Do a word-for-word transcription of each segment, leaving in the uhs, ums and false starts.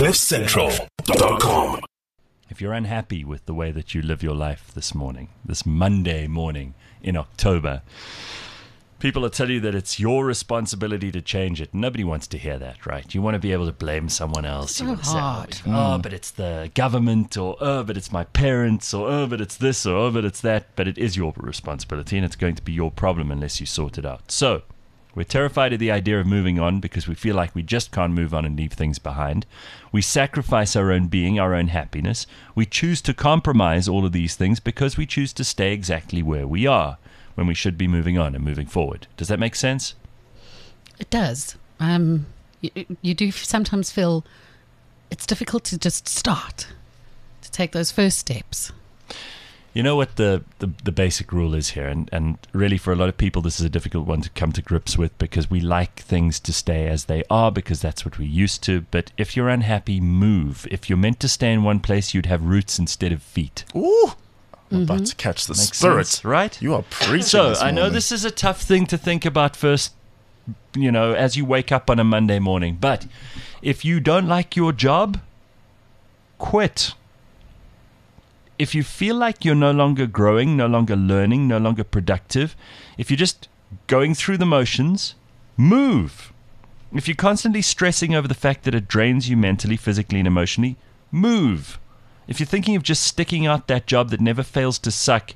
cliff central dot com. If you're unhappy with the way that you live your life this morning, this Monday morning in October, people will tell you that it's your responsibility to change it. Nobody wants to hear that, right? You want to be able to blame someone else. So you want to hard. say, oh, but it's the government, or oh, but it's my parents, or oh, but it's this, or oh, but it's that. But it is your responsibility, and it's going to be your problem unless you sort it out. So we're terrified of the idea of moving on because we feel like we just can't move on and leave things behind. We sacrifice our own being, our own happiness. We choose to compromise all of these things because we choose to stay exactly where we are when we should be moving on and moving forward. Does that make sense? It does. Um, you, you do sometimes feel it's difficult to just start, to take those first steps. You know what the, the, the basic rule is here, and, and really for a lot of people this is a difficult one to come to grips with because we like things to stay as they are because that's what we're used to. But if you're unhappy, move. If you're meant to stay in one place, you'd have roots instead of feet. Ooh, I'm about to catch the Makes spirit. sense, right? You are preaching. So this I know morning. this is a tough thing to think about first, you know, as you wake up on a Monday morning. But if you don't like your job, quit. If you feel like you're no longer growing, no longer learning, no longer productive, if you're just going through the motions, move. If you're constantly stressing over the fact that it drains you mentally, physically, and emotionally, move. If you're thinking of just sticking out that job that never fails to suck,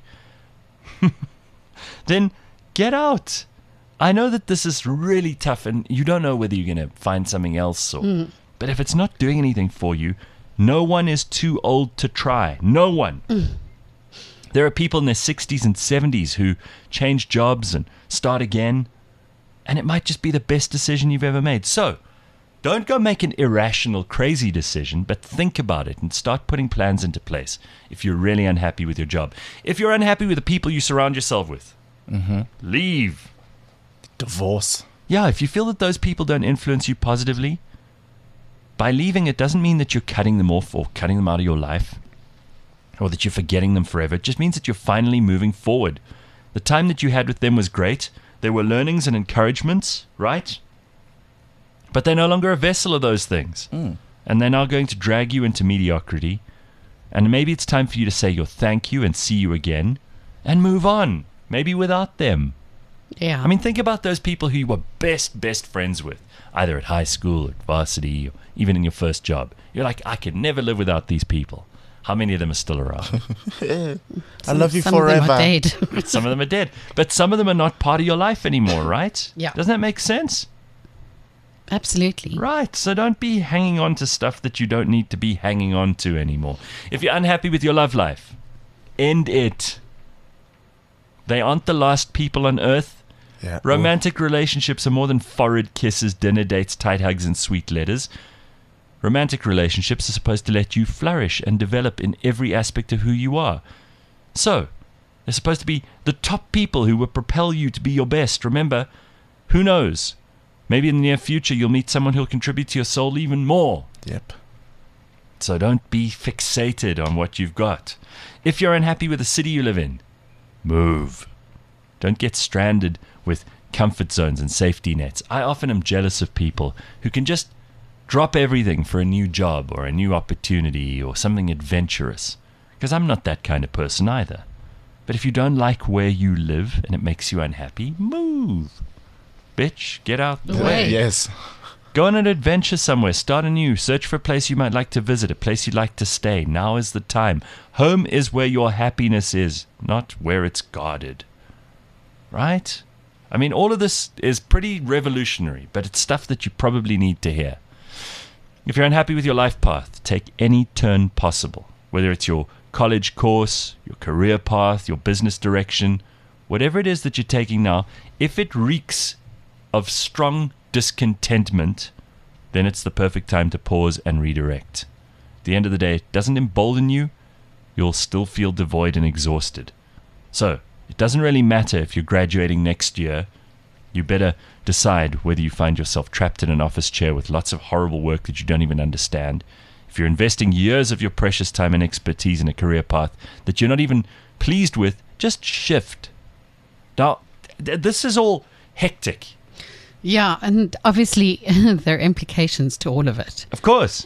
then get out. I know that this is really tough and you don't know whether you're going to find something else. Or, mm. But if it's not doing anything for you, no one is too old to try. No one. Mm. There are people in their sixties and seventies who change jobs and start again, and it might just be the best decision you've ever made. So, don't go make an irrational, crazy decision, but think about it and start putting plans into place if you're really unhappy with your job. If you're unhappy with the people you surround yourself with, mm-hmm. leave. Divorce. Yeah, if you feel that those people don't influence you positively, by leaving, it doesn't mean that you're cutting them off or cutting them out of your life or that you're forgetting them forever. It just means that you're finally moving forward. The time that you had with them was great. There were learnings and encouragements, right? But they're no longer a vessel of those things. Mm. And they're now going to drag you into mediocrity. And maybe it's time for you to say your thank you and see you again and move on, maybe without them. Yeah. I mean, think about those people who you were best, best friends with, either at high school or at varsity or even in your first job. You're like, I could never live without these people. How many of them are still around? yeah. some, I love you some forever. Of them are dead. Some of them are dead. But some of them are not part of your life anymore, right? Yeah. Doesn't that make sense? Absolutely. Right. So don't be hanging on to stuff that you don't need to be hanging on to anymore. If you're unhappy with your love life, end it. They aren't the last people on earth. Yeah. Romantic relationships are more than forward kisses, dinner dates, tight hugs, and sweet letters. Romantic relationships are supposed to let you flourish and develop in every aspect of who you are. So, they're supposed to be the top people who will propel you to be your best. Remember, who knows? Maybe in the near future you'll meet someone who'll contribute to your soul even more. Yep. So don't be fixated on what you've got. If you're unhappy with the city you live in, move. Don't get stranded with comfort zones and safety nets. I often am jealous of people who can just drop everything for a new job or a new opportunity or something adventurous, because I'm not that kind of person either. But if you don't like where you live and it makes you unhappy, move. Bitch, get out the Away. way. Yes. Go on an adventure somewhere. Start anew. Search for a place you might like to visit, a place you'd like to stay. Now is the time. Home is where your happiness is, not where it's guarded. Right? I mean, all of this is pretty revolutionary, but it's stuff that you probably need to hear. If you're unhappy with your life path, take any turn possible, whether it's your college course, your career path, your business direction, whatever it is that you're taking now. If it reeks of strong discontentment, then it's the perfect time to pause and redirect. At the end of the day, it doesn't embolden you, you'll still feel devoid and exhausted. So, it doesn't really matter if you're graduating next year. You better decide whether you find yourself trapped in an office chair with lots of horrible work that you don't even understand. If you're investing years of your precious time and expertise in a career path that you're not even pleased with, just shift. Now, th- this is all hectic. Yeah, and obviously there are implications to all of it. Of course.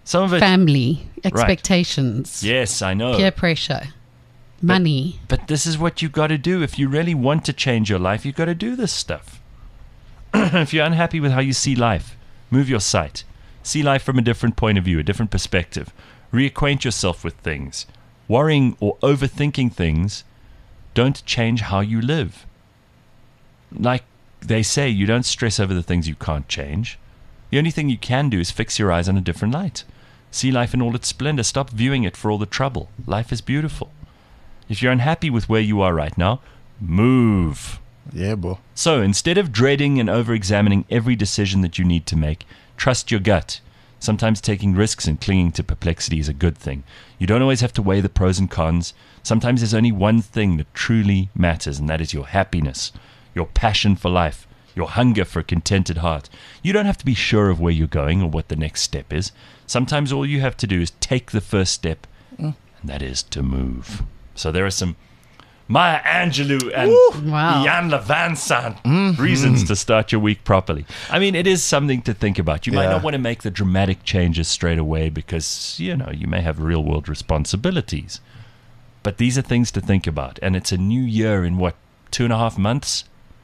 Some of it, family, expectations, yes, I know. peer pressure, money. But this is what you got to do. If you really want to change your life, you got to do this stuff. If you're unhappy with how you see life, move your sight. See life from a different point of view, a different perspective. Reacquaint yourself with things. Worrying or overthinking things don't change how you live. Like they say, you don't stress over the things you can't change. The only thing you can do is fix your eyes on a different light. See life in all its splendor. Stop viewing it for all the trouble. Life is beautiful. If you're unhappy with where you are right now, move. Yeah, boy. So instead of dreading and over-examining every decision that you need to make, trust your gut. Sometimes taking risks and clinging to perplexity is a good thing. You don't always have to weigh the pros and cons. Sometimes there's only one thing that truly matters, and that is your happiness, your passion for life, your hunger for a contented heart. You don't have to be sure of where you're going or what the next step is. Sometimes all you have to do is take the first step, and that is to move. So there are some Maya Angelou and Wow. Jan Levansan reasons to start your week properly. I mean, it is something to think about. You might Yeah. not want to make the dramatic changes straight away because, you know, you may have real world responsibilities. But these are things to think about. And it's a new year in what, two and a half months?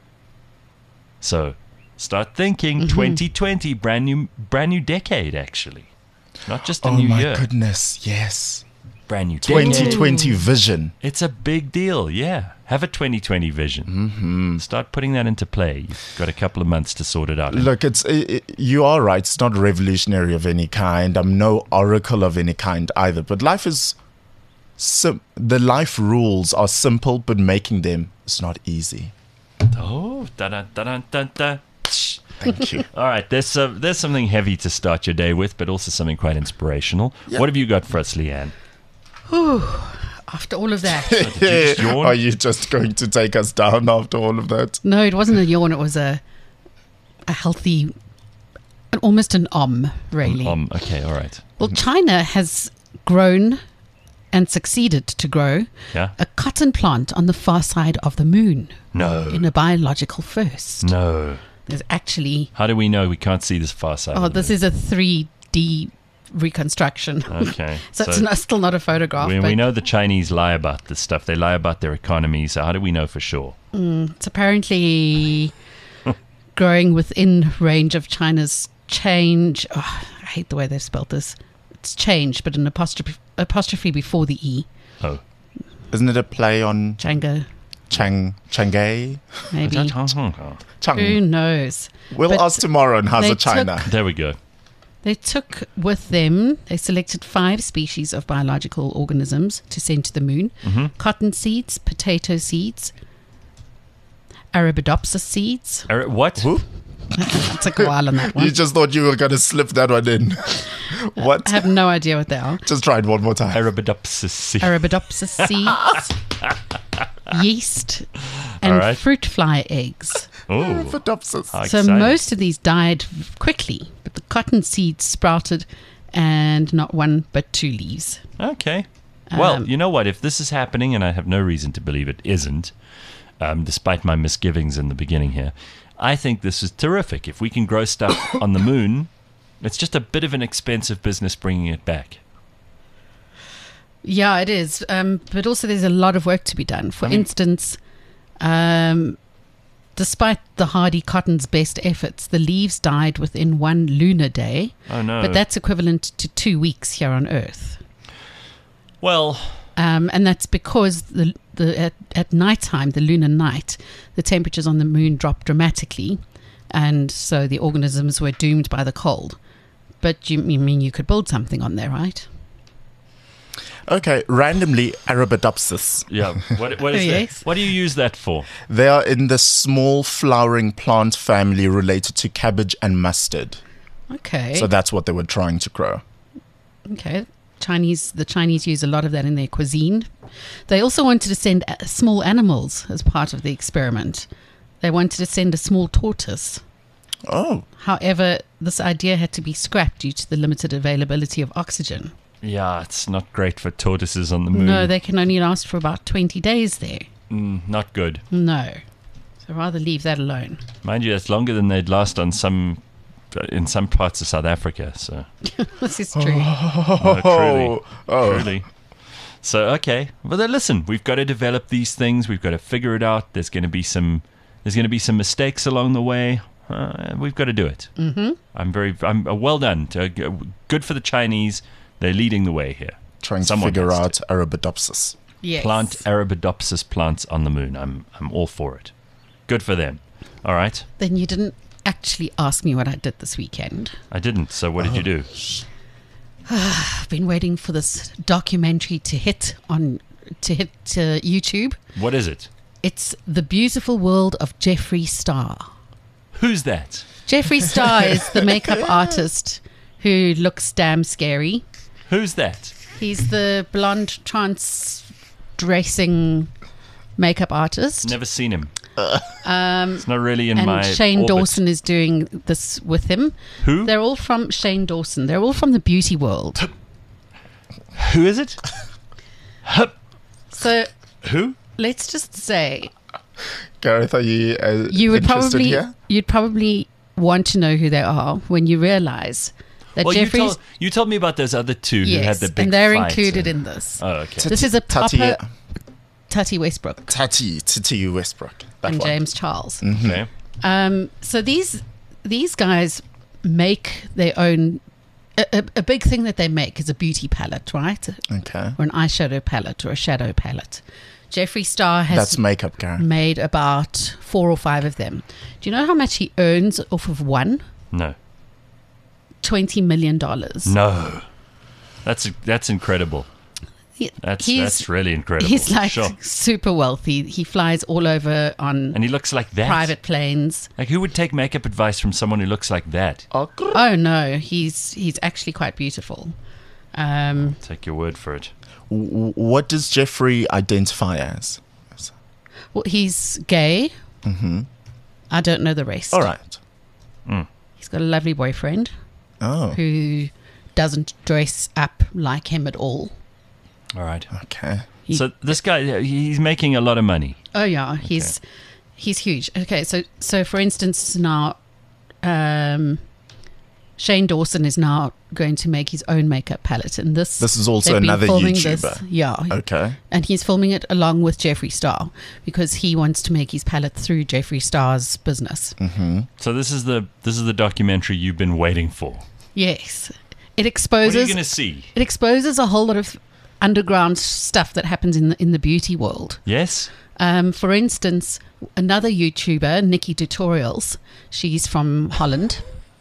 So start thinking. twenty twenty, brand new, brand new decade, actually. Not just a Oh new my year. goodness, yes. Brand new twenty decade. twenty vision. It's a big deal, yeah. Have a twenty twenty vision. Mm-hmm. Start putting that into play. You've got a couple of months to sort it out. Look, it's it, it- you are right. It's not revolutionary of any kind. I'm no oracle of any kind either. But life is sim- the life rules are simple, but making them is not easy. Oh, da da da da da da. Thank you. All right, there's uh, there's something heavy to start your day with, but also something quite inspirational. What have you got for us, Leanne? After all of that. Did you just yawn? Are you just going to take us down after all of that? No, it wasn't a yawn. It was a a healthy, an- almost an om, really. Um, okay, all right. Well, China has grown and succeeded to grow Yeah. a cotton plant on the far side of the moon No. in a biological first. No. There's actually, How do we know we can't see this far side? oh, of the this is a three D reconstruction. moon? Okay. so, it's not, still not a photograph, we, but we know the Chinese lie about this stuff. They lie about their economy. So how do we know for sure? it's apparently growing within range of China's change. Oh, I hate the way they've spelled this. It's change, but an apostrophe, apostrophe before the E. Oh. Isn't it a play on Changa, Chang Changay? maybe. There Chang. Who knows? We'll But ask tomorrow on How's they it China. we go. They took with them, they selected five species of biological organisms to send to the moon. Mm-hmm. Cotton seeds, potato seeds, Arabidopsis seeds. Are- What? Who? It took a while on that one. You just thought you were going to slip that one in. What? I have no idea what they are. Just try it one more time. Arabidopsis. Arabidopsis seeds, yeast, and All right. fruit fly eggs. Oh, Arabidopsis. how So exciting. most of these died quickly, but the cotton seeds sprouted and not one but two leaves. Okay. Well, Um, you know what? If this is happening, and I have no reason to believe it isn't, um, despite my misgivings in the beginning here, I think this is terrific. If we can grow stuff on the moon, it's just a bit of an expensive business bringing it back. Yeah, it is. Um, but also, there's a lot of work to be done. For I mean- instance, um, despite the hardy cotton's best efforts, the leaves died within one lunar day. Oh, no. But that's equivalent to two weeks here on Earth. Well, Um, and that's because the the at, at night time, the lunar night, the temperatures on the moon drop dramatically, and so the organisms were doomed by the cold. But you, you mean you could build something on there, right? Okay, randomly Arabidopsis. yeah. What, what is Oh, that? yes. What do you use that for? They are in the small flowering plant family related to cabbage and mustard. Okay. So that's what they were trying to grow. Okay. Chinese, the Chinese use a lot of that in their cuisine. They also wanted to send a- small animals as part of the experiment. They wanted to send a small tortoise. Oh, However, this idea had to be scrapped due to the limited availability of oxygen. Yeah, it's not great for tortoises on the moon. No, they can only last for about twenty days there. Mm, not good. No. So rather leave that alone. Mind you, that's longer than they'd last on some in some parts of South Africa. So This is true. no, truly, oh. truly. So okay, well then listen, we've got to develop these things. We've got to figure it out. There's going to be some. There's going to be some mistakes along the way. Uh, we've got to do it. Mm-hmm. I'm very. I'm uh, well done. Uh, g- good for the Chinese. They're leading the way here. Trying Someone to figure has out to. Arabidopsis. Yes. Plant Arabidopsis plants on the moon. I'm. I'm all for it. Good for them. All right. Then you didn't actually ask me what I did this weekend. I didn't. So what did you do? I've been waiting for this documentary to hit on to hit uh, YouTube. What is it? It's The Beautiful World of Jeffree Star. Who's that? Jeffree Star is the makeup artist who looks damn scary. Who's that? He's the blonde trans dressing makeup artist. Never seen him. Um, It's not really in and my Shane orbit. Dawson is doing this with him. Who? They're all from Shane Dawson. They're all from the beauty world. Who is it? Hup. So Who? let's just say Gareth, are you uh, you would interested probably here? you'd probably want to know who they are when you realize that Well, you Jeffrey's told, you told me about those other two who had yes, the big and they're fight. included in this. Oh, okay. This is a Tati- proper Tati Westbrook Tati, Tati Westbrook. That and one. James Charles. Okay. Um, so these these guys make their own. A, a, a big thing that they make is a beauty palette, right? Okay. Or an eyeshadow palette or a shadow palette. Jeffree Star has That's makeup, Gareth. made about four or five of them. Do you know how much he earns off of one? No. Twenty million dollars. No. That's that's incredible. He- That's he's- that's really incredible. He's like Sure. super wealthy. He flies all over on And he looks like that. private planes. Like who would take makeup advice from someone who looks like that? Oh, gr- Oh no, he's he's actually quite beautiful. Um, Take your word for it. w- what does Jeffrey identify as? well, he's gay. Mm-hmm. I don't know the rest. All right. He's got a lovely boyfriend Oh, who doesn't dress up like him at all. All right. okay. He- So this guy, he's making a lot of money. Oh yeah, he's he's huge. Okay, so so for instance now, um, Shane Dawson is now going to make his own makeup palette, and this This is also they've been another filming YouTuber. This, yeah, Okay. and he's filming it along with Jeffree Star because he wants to make his palette through Jeffree Star's business. Mm-hmm. So this is the this is the documentary you've been waiting for. Yes, it What are you exposes going to see? it exposes a whole lot of underground stuff that happens in the in the beauty world. Yes. Um, for instance, another YouTuber, Nikki Tutorials, she's from Holland.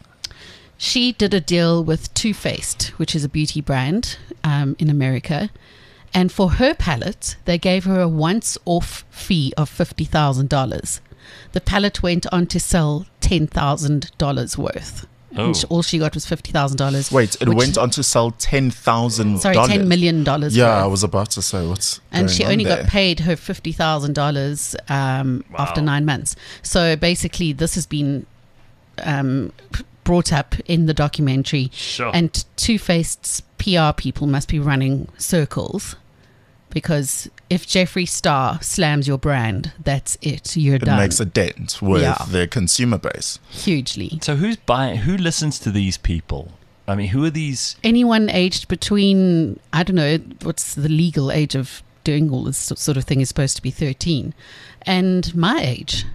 She did a deal with Too Faced, which is a beauty brand um, in America. And for her palette, they gave her a once-off fee of fifty thousand dollars. The palette went on to sell ten thousand dollars worth. Oh. And she- all she got was fifty thousand dollars. Wait, it which- went on to sell ten thousand Sorry, dollars. ten million dollars. Yeah, worth. I was about to say what's And going she on only there. got paid her fifty thousand dollars um, after nine months. So basically, this has been um, p- brought up in the documentary. Sure. And Two Faced's P R people must be running circles because if Jeffree Star slams your brand, that's it. You're It done. makes a dent with Yeah. their consumer base. Hugely. So who's buying? Who listens to these people? I mean, who are these? Anyone aged between, I don't know, what's the legal age of doing all this sort of thing is supposed to be thirteen. And my age.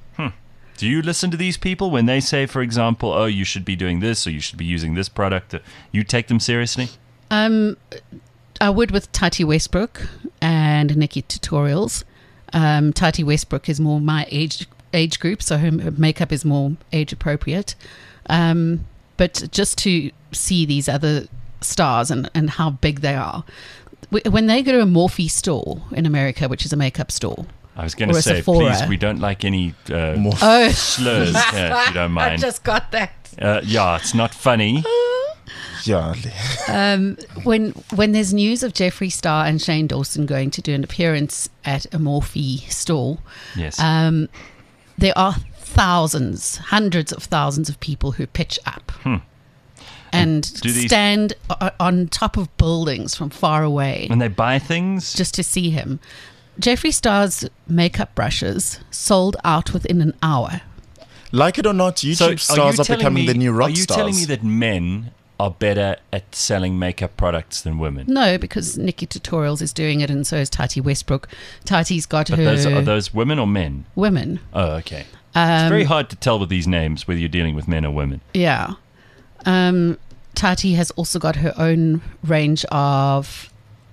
Do you listen to these people when they say, for example, "Oh, you should be doing this, or you should be using this product"? You take them seriously? Um, I would with Tati Westbrook and Nikki Tutorials. Um, Tati Westbrook is more my age age group, so her her makeup is more age appropriate. Um, but just to see these other stars and, and how big they are, Wh- when they go to a Morphe store in America, which is a makeup store, I was going Or to a say, Sephora. please, we don't like any uh, More oh, slurs, yeah, if you don't I mind. just got that. Uh, yeah, it's not funny. yeah. Um, when when there's news of Jeffree Star and Shane Dawson going to do an appearance at a Morphe store, Yes. um, there are thousands, hundreds of thousands of people who pitch up and do these- stand o- on top of buildings from far away when they buy things, just to see him. Jeffree Star's makeup brushes sold out within an hour. Like it or not, YouTube So stars you are, telling becoming me- the new rock Are you stars. telling me that men are better at selling makeup products than women? No, because Nikki Tutorials is doing it, and so is Tati Westbrook. Tati's got But her those, are those women or men? women. Oh, okay. Um, It's very hard to tell with these names whether you're dealing with men or women. Yeah. Um, Tati has also got her own range of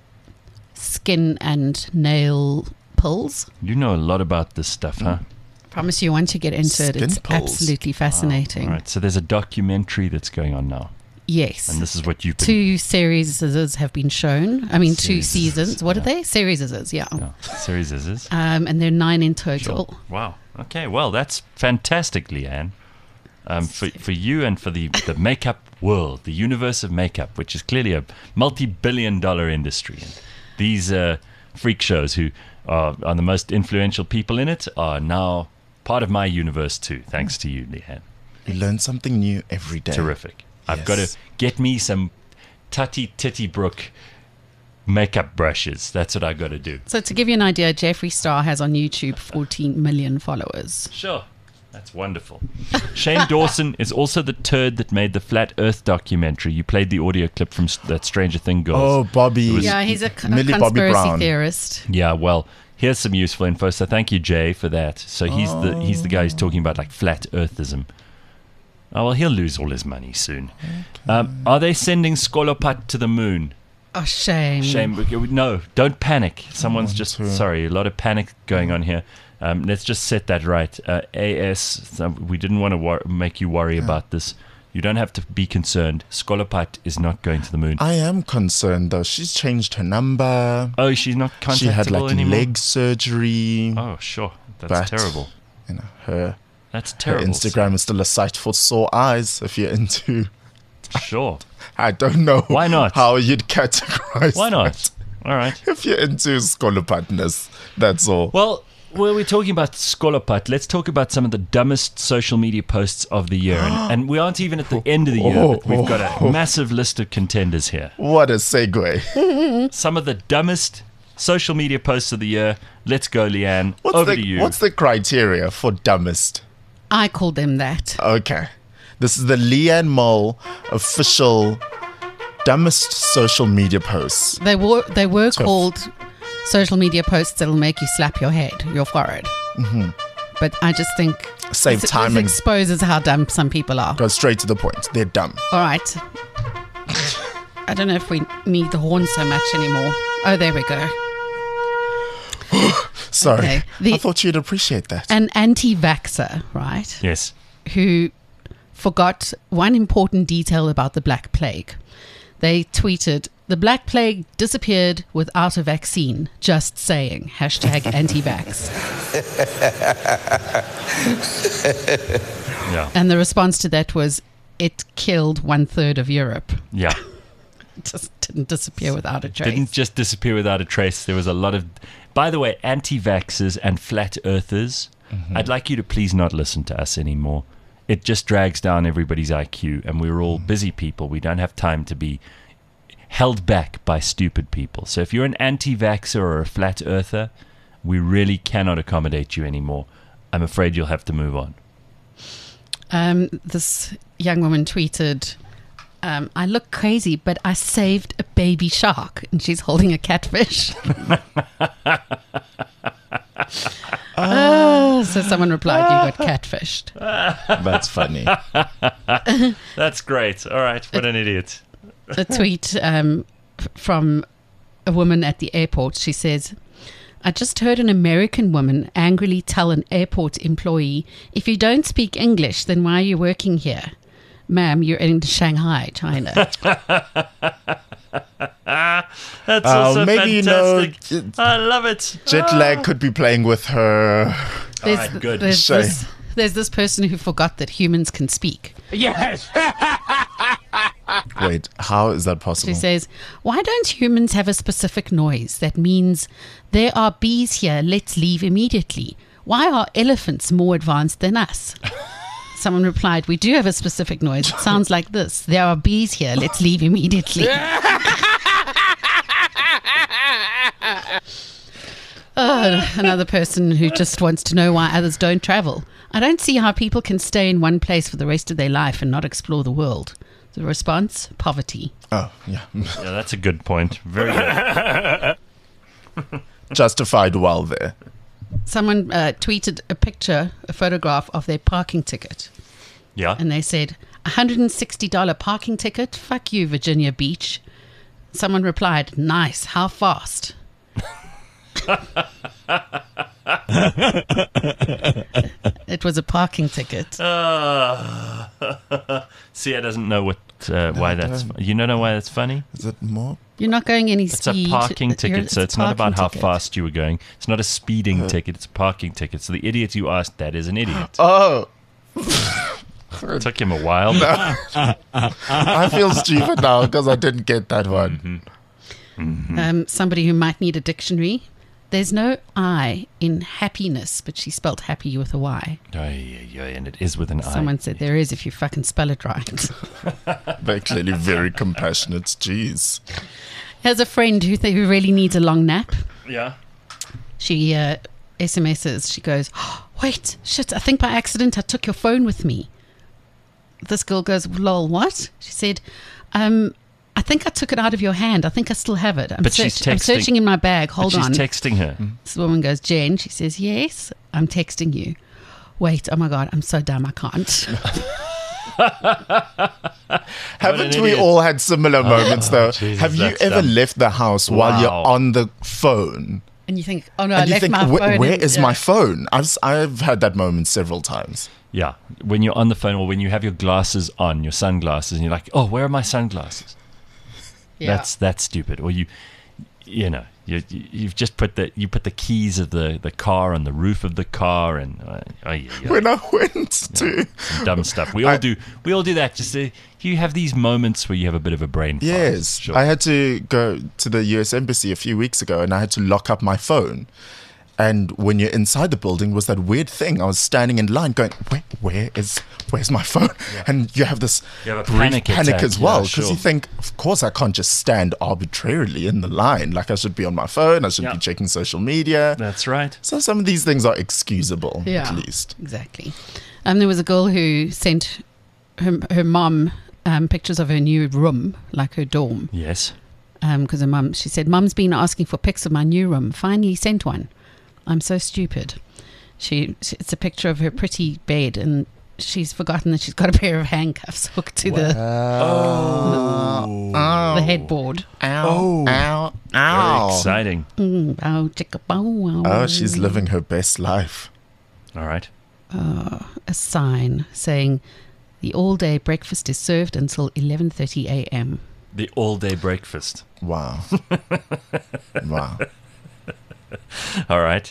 skin and nail pills. You know a lot about this stuff, huh? Promise you, once you get into it, Skin it's pills. absolutely fascinating. All right, so there's a documentary that's going on now, Yes. and this is what you've been... Two series have been shown. I mean, two Series, seasons. What yeah. are they? Series, yeah. Oh, series is this? Um, and they're nine in total. Sure. Wow. Okay, well, that's fantastic, Leanne. Um, for, for you and for the, the makeup world, the universe of makeup, which is clearly a multi-billion dollar industry. And these uh, freak shows who are, are the most influential people in it are now part of my universe too, thanks to you, Leanne. You learn something new every day. Terrific. I've Yes. got to get me some Tati Titty Brook makeup brushes. That's what I got to do. So to give you an idea, Jeffree Star has on YouTube fourteen million followers. Sure. That's wonderful. Shane Dawson is also the turd that made the Flat Earth documentary. You played the audio clip from s- that Stranger Thing Girls. Oh, Bobby. It was- Yeah, he's a, c- a Millie Bobby conspiracy Brown. theorist. Yeah, well, here's some useful info. So thank you, Jay, for that. So he's the he's the guy who's talking about like flat earthism. Oh, well, he'll lose all his money soon. Um, are they sending Skolopat to the moon? Oh, shame. Shame. No, don't panic. Someone's want just to. sorry. A lot of panic going on here. Um, let's just set that right. Uh, A S, so we didn't want to wor- make you worry about this. You don't have to be concerned. Skolopat is not going to the moon. I am concerned though. She's changed her number. Oh, she's not contactable She had like anymore. leg surgery. Oh, sure. That's But- terrible. You know, her, That's her terrible. Instagram is still a site for sore eyes if you're into. Sure. I don't know. Why not? How you'd categorize. Why not? that. All right. If you're into scholopatness, that's all. Well, well, we're talking about Skolopat. Let's talk about some of the dumbest social media posts of the year. And, and we aren't even at the end of the year, but we've got a massive list of contenders here. What a segue. Some of the dumbest social media posts of the year. Let's go, Leanne. What's Over the, to you. What's the criteria for dumbest? I call them that. Okay. This is the Leanne Mole official dumbest social media posts. They were they were called social media posts that'll make you slap your head, your forehead. Mm-hmm. But I just think Save this, time this and exposes how dumb some people are. go straight to the point. They're dumb. All right. I don't know if we need the horn so much anymore. Oh, there we go. Sorry. Okay. The- I thought you'd appreciate that. An anti-vaxxer, right, Yes. who forgot one important detail about the Black Plague. They tweeted, "The Black Plague disappeared without a vaccine. Just saying." Hashtag anti-vax. Yeah. And the response to that was, "It killed one third of Europe." Yeah. It just didn't disappear without a trace. Didn't just disappear without a trace. There was a lot of... By the way, anti-vaxxers and flat earthers, I'd like you to please not listen to us anymore. It just drags down everybody's I Q, and we're all busy people. We don't have time to be held back by stupid people. So if you're an anti-vaxxer or a flat earther, we really cannot accommodate you anymore. I'm afraid you'll have to move on. Um, this young woman tweeted, um, "I look crazy, but I saved a baby shark," and she's holding a catfish. Oh, so someone replied, "You got catfished." That's funny. That's great. All right. What an idiot. A tweet um, f- from a woman at the airport. She says, "I just heard an American woman angrily tell an airport employee, 'If you don't speak English, then why are you working here? Ma'am, you're in Shanghai, China.'" That's Uh, also maybe, you know, fantastic. it- I love it. Jet lag could be playing with her. There's, Alright, good. there's, Shame. this, there's this person who forgot that humans can speak. Wait, how is that possible? She says, "Why don't humans have a specific noise that means there are bees here, let's leave immediately? Why are elephants more advanced than us?" Someone replied, "We do have a specific noise. It sounds like this. There are bees here, let's leave immediately." Oh, Uh, another person who just wants to know why others don't travel. I don't see how people can stay in one place for the rest of their life and not explore the world. The response? Poverty. Oh, yeah. Yeah, that's a good point. Very good. Justified well there. Someone uh, tweeted a picture, a photograph of their parking ticket. Yeah. And they said, one hundred sixty dollars parking ticket? Fuck you, Virginia Beach. Someone replied, nice, how fast? It was a parking ticket. Uh, Sia doesn't know what uh, why that's. don't. You don't know why that's funny? Is it more? You're not going any It's speed. a parking You're- ticket, so a it's not about parking how ticket. fast you were going. It's not a speeding ticket. It's a parking ticket. So the idiot you asked that is an idiot. Oh, It took him a while. I feel stupid now because I didn't get that one. Um, somebody who might need a dictionary. There's no I in happiness, but she spelled happy with a Y. Oh, yeah, yeah, and it is with an I. Someone said there is if you fucking spell it right. They're clearly very compassionate. Jeez. Here's a friend who, th- who really needs a long nap. Yeah. She uh, S M Ses. She goes, oh, wait, shit, I think by accident I took your phone with me. This girl goes, lol, what? She said, um, I think I took it out of your hand. I think I still have it. I'm, But she's search- I'm texting- searching in my bag. Hold but she's on. texting her. This woman goes, Jen. She says, yes, I'm texting you. Wait, oh my God, I'm so dumb, I can't. Haven't an we idiot. all had similar moments, though? Jesus, Have you that's ever dumb. left the house while Wow. you're on the phone? And you think, oh no, I and you left think, my "Wh- phone. where in- is yeah. my phone? I've, s- I've had that moment several times. Yeah. When you're on the phone or when you have your glasses on, your sunglasses, and you're like, oh, where are my sunglasses? Yeah. That's that's stupid. Or you, you know, you, you you've just put the you put the keys of the, the car on the roof of the car, and uh, oh, yeah, yeah, When I went to... some dumb stuff. We all I- do. We all do that. Just uh, you have these moments where you have a bit of a brain fart. Yes, Sure. I had to go to the U S Embassy a few weeks ago and I had to lock up my phone. And when you're inside the building, was that weird thing. I was standing in line going, where, where is, where's my phone? And you have this You have a brief panic attack, as yeah, well. Because sure. you think, of course, I can't just stand arbitrarily in the line. Like I should be on my phone. I should Yeah. be checking social media. That's right. So some of these things are excusable, Yeah. at least. Exactly. Um, there was a girl who sent her, her mum um, pictures of her new room, like her dorm. Yes. Because her mum, she said, Mum's been asking for pics of my new room. Finally sent one. I'm so stupid. She, she it's a picture of her pretty bed, and she's forgotten that she's got a pair of handcuffs hooked to the Oh. the headboard. Ow, ow, Very ow. exciting. Mm, bow, chicka, bow, wow. Oh, she's living her best life. All right. A sign saying the all-day breakfast is served until eleven thirty a.m. The all-day breakfast. Wow. Wow. All right.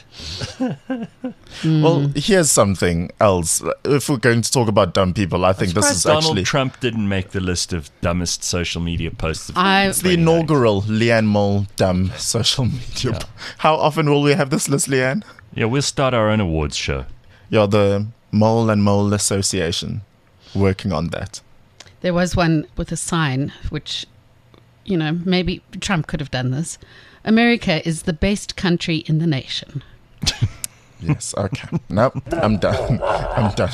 Well, here's something else. If we're going to talk about dumb people, I think this Surprised is Donald actually Trump didn't make the list of dumbest social media posts. Of I- it's the inaugural Leanne Mole dumb social media. Yeah. How often will we have this list, Leanne? Yeah, we'll start our own awards show. You're the Mole and Mole Association working on that. There was one with a sign, which, you know, maybe Trump could have done this. America is the best country in the nation. Yes, okay. Nope, I'm done. I'm done.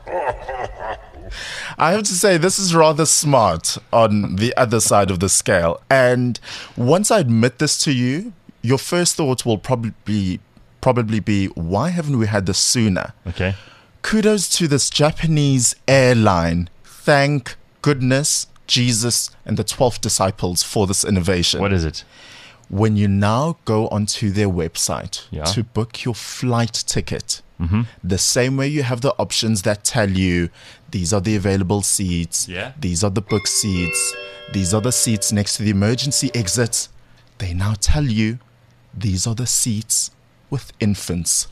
I have to say, this is rather smart on the other side of the scale. And once I admit this to you, your first thought will probably be, probably be, why haven't we had this sooner? Okay. Kudos to this Japanese airline. Thank goodness, Jesus, and the twelve disciples for this innovation. What is it? When you now go onto their website Yeah. to book your flight ticket, Mm-hmm. the same way you have the options that tell you these are the available seats, Yeah. these are the booked seats, these are the seats next to the emergency exits, they now tell you these are the seats with infants.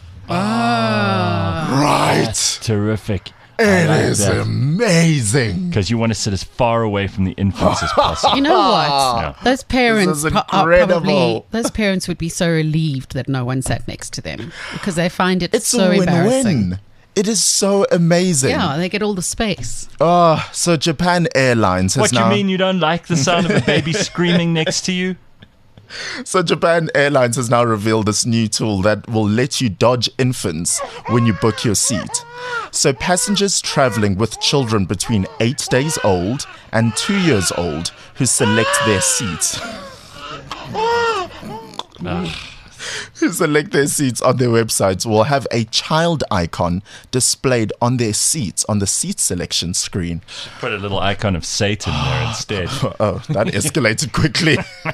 Right. Terrific. It is amazing. Because you want to sit as far away from the infants as possible. You know what? Yeah. Those parents This is pro- are probably incredible. those parents would be so relieved that no one sat next to them because they find it It's so a embarrassing. win-win. It is so amazing. Yeah, they get all the space. Oh, so Japan Airlines has What, you now... mean you don't like the sound of a baby screaming next to you? So Japan Airlines has now revealed this new tool that will let you dodge infants when you book your seat. So passengers traveling with children between eight days old and two years old who select their seats. Who select their seats on their websites will have a child icon displayed on their seats on the seat selection screen. Put a little icon of Satan there instead. Oh, that escalated quickly.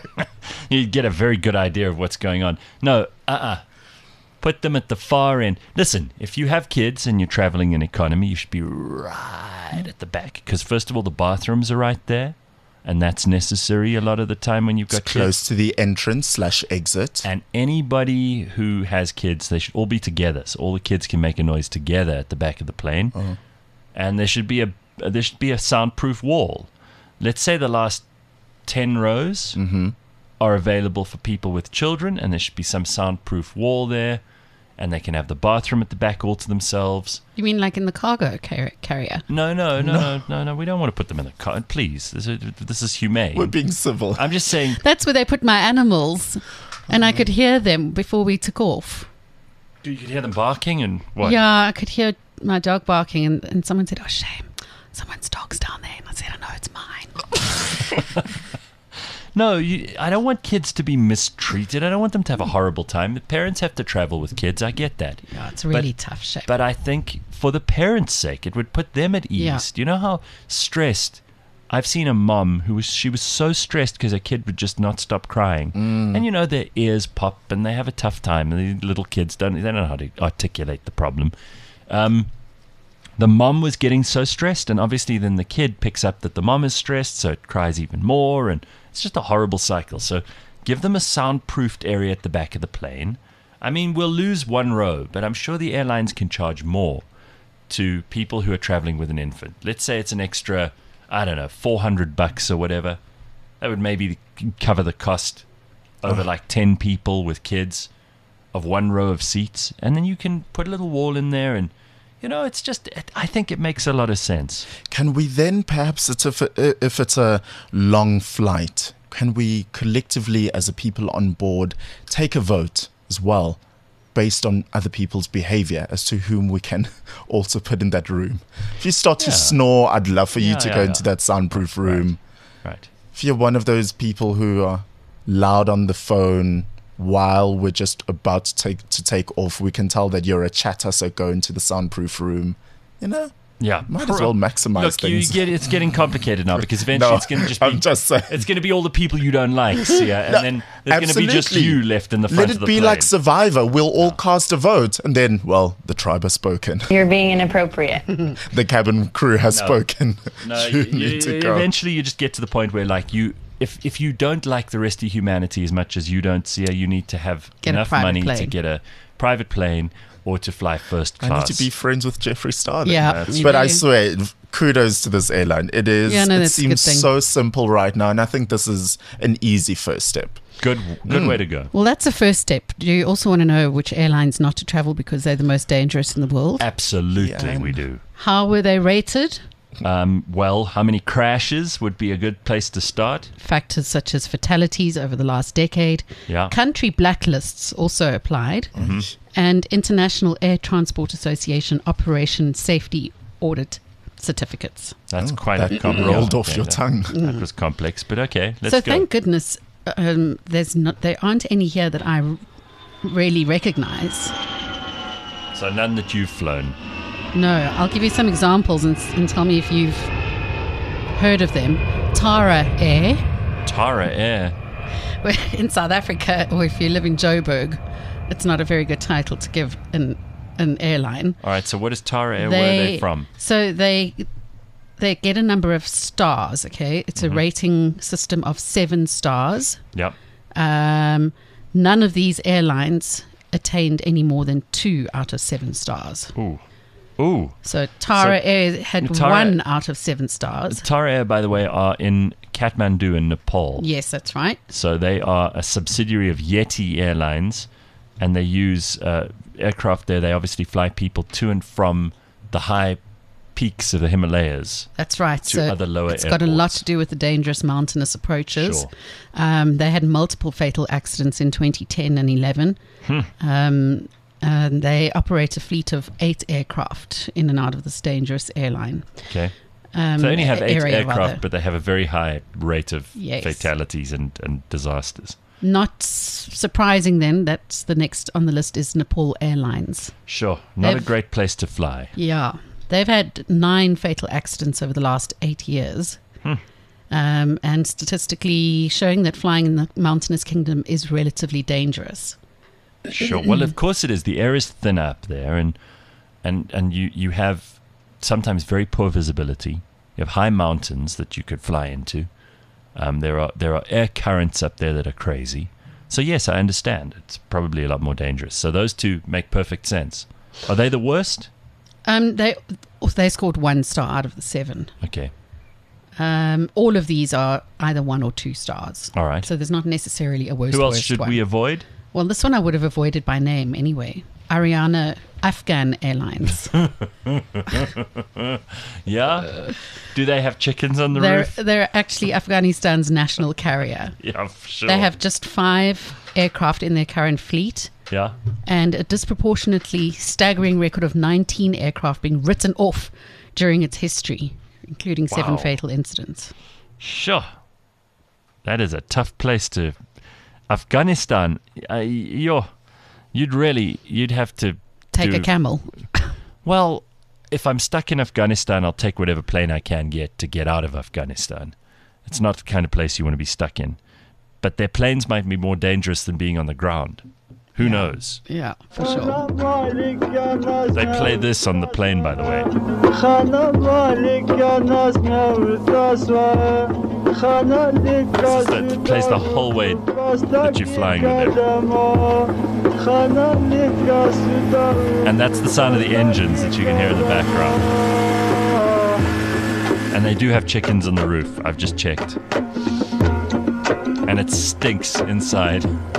You get a very good idea of what's going on. No, uh-uh. Put them at the far end. Listen, if you have kids and you're traveling in economy, you should be right at the back. Because first of all, the bathrooms are right there. And that's necessary a lot of the time when you've got It's close kids. to the entrance slash exit. And anybody who has kids, they should all be together. So all the kids can make a noise together at the back of the plane. Uh-huh. And there should be a there should be a soundproof wall. Let's say the last ten rows Mm-hmm. are available for people with children, and there should be some soundproof wall there, and they can have the bathroom at the back all to themselves. You mean like in the cargo car- carrier? No, no, no, no, no, no. We don't want to put them in the car. Please, this is, this is humane. We're being civil. I'm just saying. That's where they put my animals, and I could hear them before we took off. You could hear them barking and what? Yeah, I could hear my dog barking, and, and someone said, "Oh, shame, someone's dog's down there." And I said, "I know, it's mine." No, you, I don't want kids to be mistreated. I don't want them to have a horrible time. The parents have to travel with kids. I get that. Yeah, it's really But- tough, shame. But I think for the parents' sake, it would put them at ease. Yeah. Do you know how stressed? I've seen a mom who was she was so stressed because her kid would just not stop crying, Mm. and you know their ears pop and they have a tough time. And the little kids don't they don't know how to articulate the problem. Um, the mom was getting so stressed, and obviously then the kid picks up that the mom is stressed, so it cries even more, and it's just a horrible cycle. So give them a soundproofed area at the back of the plane. I mean, we'll lose one row, but I'm sure the airlines can charge more to people who are traveling with an infant. Let's say it's an extra, I don't know, four hundred bucks or whatever. That would maybe cover the cost over like ten people with kids of one row of seats. And then you can put a little wall in there and, you know, it's just, I think it makes a lot of sense. Can we then, perhaps, it's if, if it's a long flight, can we collectively, as a people on board, take a vote as well, based on other people's behavior, as to whom we can also put in that room? If you start to Yeah. snore, I'd love for you Yeah, to yeah, go yeah. into that soundproof room. Right. If you're one of those people who are loud on the phone while we're just about to take to take off, we can tell that you're a chatter, so go into the soundproof room. You know, Yeah. might as well maximize Look, you things. get it's getting complicated now because eventually No, it's going to just be I'm just saying. it's going to be all the people you don't like, Sia, and No, then there's going to be just absolutely. you left in the front Let of it the be plane. like Survivor. We'll all cast a vote, and then, well, the tribe has spoken. You're being inappropriate. The cabin crew has No. spoken. No, You you, need you- to go. eventually you just get to the point where, like, you, if if you don't like the rest of humanity as much as you don't, Sia, you need to have Get a enough private money to plane. get a private plane or to fly first I class. need to be friends with Jeffrey Star. then. Yeah, That's- you But I do. swear, kudos to this airline. It is. Yeah, no, it that's a good seems thing. so simple right now, and I think this is an easy first step. good good Mm. way to go. Well, that's the first step. Do you also want to know which airlines not to travel because they're the most dangerous in the world? Absolutely, Yeah. we do. How were they rated? Um, well, how many crashes would be a good place to start? Factors such as fatalities over the last decade. Yeah. Country blacklists also applied. Mm-hmm. And International Air Transport Association Operation Safety Audit certificates. That's Oh, quite that a com- rolled yeah, off yeah, your that- tongue. That was complex, but okay, let's so go. thank goodness um, there's not there aren't any here that I r- really recognize. So none that you've flown. No, I'll give you some examples and, s- and tell me if you've heard of them. Tara Air Tara Air. in South Africa, or if you live in Joburg, it's not a very good title to give an an airline. All right, so what is Tara Air? Where are they from? So they they get a number of stars. Okay, it's Mm-hmm. a rating system of seven stars. Yep. Um, none of these airlines attained any more than two out of seven stars. Ooh. Ooh. So Tara So Air had Tara- one out of seven stars. Tara Air, by the way, are in Kathmandu in Nepal. Yes, that's right. So they are a subsidiary of Yeti Airlines, and they use uh, aircraft there. They obviously fly people to and from the high peaks of the Himalayas. That's right. To So other lower it's got a lot airports. to do with the dangerous mountainous approaches. Sure. Um, they had multiple fatal accidents in twenty ten and eleven. Hmm. Um, and they operate a fleet of eight aircraft in and out of this dangerous airline. Okay. Um, So they only have eight area, aircraft, rather. but they have a very high rate of Yes. fatalities and, and disasters. Not s- surprising then that the next on the list is Nepal Airlines. Sure. Not a They've- great place to fly. Yeah. They've had nine fatal accidents over the last eight years. Hmm. Um, and statistically showing that flying in the mountainous kingdom is relatively dangerous. Sure. Well, of course it is. The air is thin up there, and and and you you have sometimes very poor visibility. You have high mountains that you could fly into. Um, there are there are air currents up there that are crazy. So yes, I understand. It's probably a lot more dangerous. So those two make perfect sense. Are they the worst? Um, they they scored one star out of the seven. Okay. Um, all of these are either one or two stars. All right. So there's not necessarily a worst Who else worst should one. we avoid? Well, this one I would have avoided by name anyway. Ariana Afghan Airlines. Yeah. Do they have chickens on the they're roof? they're actually Afghanistan's national carrier. Yeah, for sure. They have just five aircraft in their current fleet Yeah. and a disproportionately staggering record of nineteen aircraft being written off during its history, including seven Wow. fatal incidents. Sure. That is a tough place to. Afghanistan, uh, you're, you'd really, you'd have to Take do, a camel. Well, if I'm stuck in Afghanistan, I'll take whatever plane I can get to get out of Afghanistan. It's not the kind of place you want to be stuck in. But their planes might be more dangerous than being on the ground. Who knows? Yeah, for sure. They play this on the plane, by the way. This is that plays the whole way that you're flying with them. And that's the sound of the engines that you can hear in the background. And they do have chickens on the roof. I've just checked. And it stinks inside.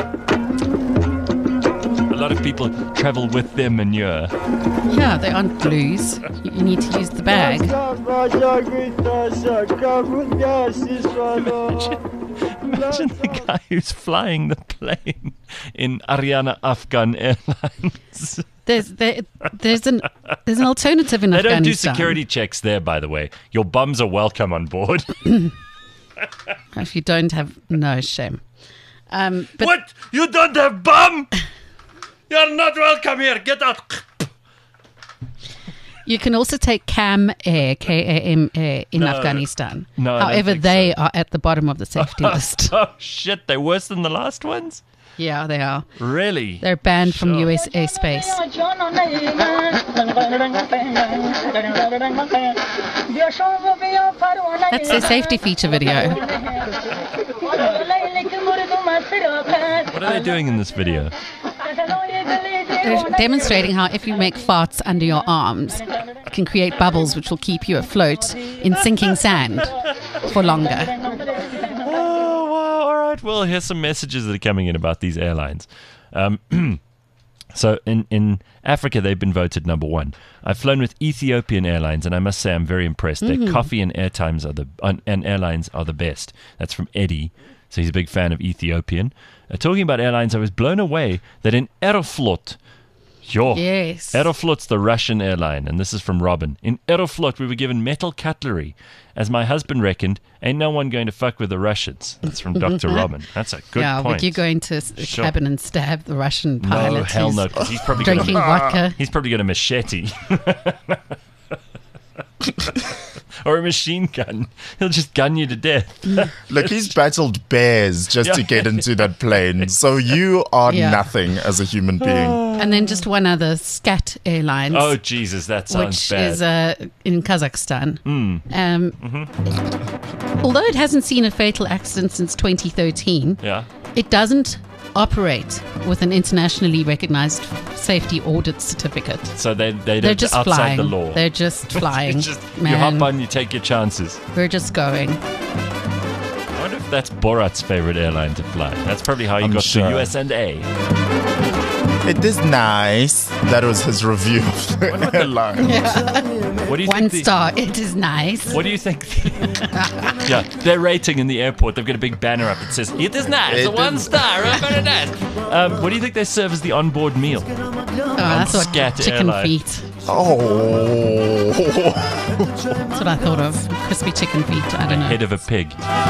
A lot of people travel with their manure. Yeah, they aren't glues. You you need to use the bag. Imagine the guy who's flying the plane in Ariana Afghan Airlines. There's there, there's an there's an alternative in They don't do Afghanistan. security checks there, by the way. Your bums are welcome on board. If you don't have no shame. Um, but What? You don't have bum? You're not welcome here. Get out. you can also take Cam Air, K A M Air, in No. Afghanistan. No, I don't However, think they so. are at the bottom of the safety list. Oh, shit. They're worse than the last ones? Yeah, they are. Really? They're banned from Sure. U S airspace. That's their safety feature video. What are they doing in this video? They're demonstrating how if you make farts under your arms, it can create bubbles which will keep you afloat in sinking sand for longer. Oh, wow. All right. Well, here's some messages that are coming in about these airlines. Um, so in, in Africa, they've been voted number one. I've flown with Ethiopian Airlines, and I must say I'm very impressed. Their coffee and air times are the uh, and airlines are the best. That's from Eddie. So he's a big fan of Ethiopian. Uh, talking about airlines, I was blown away that in Aeroflot, yo, Yes. Aeroflot's the Russian airline, and this is from Robin. In Aeroflot, we were given metal cutlery. As my husband reckoned, ain't no one going to fuck with the Russians. That's from Doctor Robin. That's a good yeah, point. would you go into s- a Sure. cabin and stab the Russian pilot? No, hell who's no, 'cause he's probably got drinking a, vodka. he's probably got a machete. Or a machine gun. He'll just gun you to death. Look, he's battled bears just to Yeah. get into that plane. So you are Yeah. nothing as a human being. And then just one other, Scat Airlines. Oh, Jesus, that sounds which bad. is uh, in Kazakhstan. Mm. Um, Mm-hmm. Although it hasn't seen a fatal accident since twenty thirteen, yeah. it doesn't operate with an internationally recognized safety audit certificate. So they, they They're don't just outside flying. the law. They're just flying. It's just, Man, you hop on, you take your chances. we're just going. I wonder if that's Borat's favorite airline to fly. That's probably how he I'm got sure. to U S and A. It is nice. That was his review of the airline. What do you One think? the- star. It is nice. What do you think? Yeah, their rating in the airport. They've got a big banner up that says "It is nice, It a one is- star, oh, very nice." Um, what do you think they serve as the onboard meal? Oh, that's what Scat chicken airline. feet. Oh. That's what I thought of. Crispy chicken feet. I don't know. Head of a pig.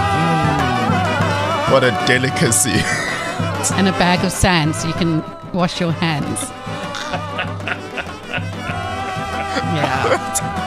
What a delicacy. And a bag of sand so you can wash your hands. Yeah.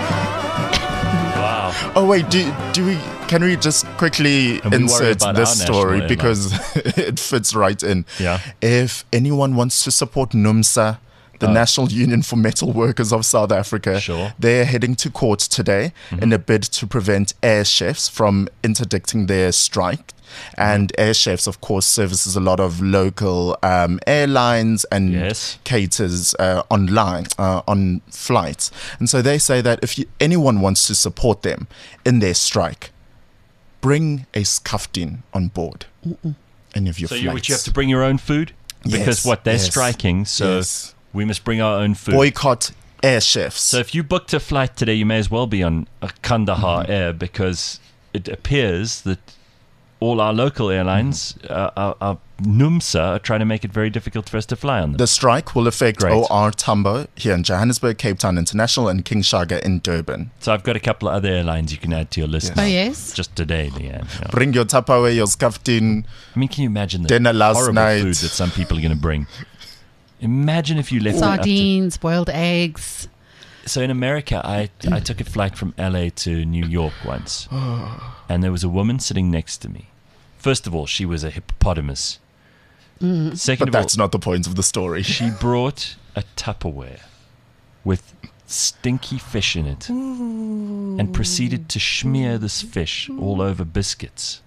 Wow. Oh wait, do do we can we just quickly Can we worry insert about this our national story airline? because it fits right in. Yeah. If anyone wants to support NUMSA, the National Union for Metal Workers of South Africa, Sure. they're heading to court today in a bid to prevent air chefs from interdicting their strike. And Air Chefs, of course, services a lot of local um, airlines and Yes. caters uh, online uh, on flights. And so they say that if you, anyone wants to support them in their strike, bring a skaftin on board any of your So flights. you, which you have to bring your own food because Yes, what they're yes, striking. So yes. we must bring our own food. Boycott Air Chefs. So if you booked a flight today, you may as well be on a Kandahar Mm-hmm. Air because it appears that all our local airlines, Mm-hmm. uh, our, our NUMSA, are trying to make it very difficult for us to fly on them. The strike will affect Great. O R Tambo here in Johannesburg, Cape Town International, and King Shaka in Durban. So I've got a couple of other airlines you can add to your list. Oh, yes. Just today, Leanne. Yeah. Bring your Tupperware, your skaftin. I mean, can you imagine the Dinner last horrible night. food that some people are going to bring? Imagine if you left it up to- Sardines, boiled eggs. So in America, I I took a flight from L A to New York once, and there was a woman sitting next to me. First of all, she was a hippopotamus. Second But of all, that's not the point of the story. she brought a Tupperware with stinky fish in it and proceeded to smear this fish all over biscuits.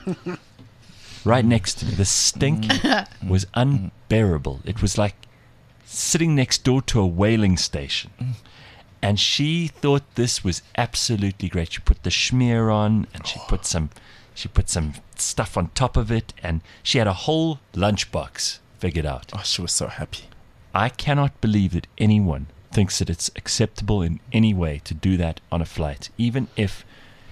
Right next to me. The stink was unbearable. It was like sitting next door to a whaling station. And she thought this was absolutely great. She put the schmear on and she put some she put some stuff on top of it and she had a whole lunchbox figured out. Oh, she was so happy. I cannot believe that anyone thinks that it's acceptable in any way to do that on a flight, even if